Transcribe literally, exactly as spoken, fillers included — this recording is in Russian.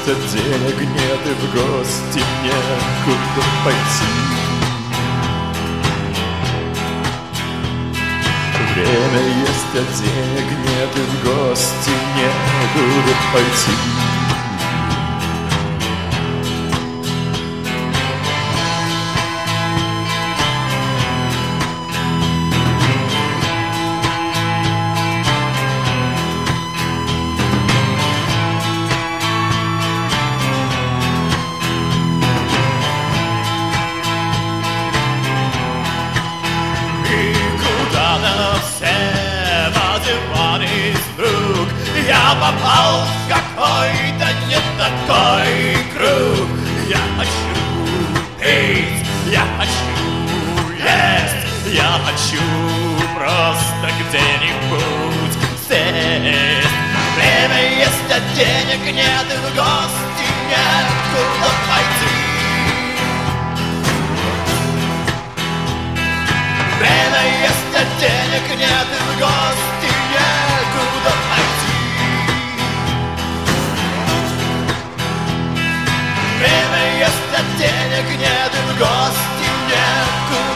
а денег нет и в гости некуда пойти. Время есть, а денег нет и в гости некуда пойти. Я попал в какой-то не такой круг. Я хочу пить, я хочу есть, я хочу просто где-нибудь сесть. Время есть, а денег нет, и в гости некуда пойти. Время есть, а денег нет, и в гости некуда пойти. Время есть, а денег нет, и в гости некуда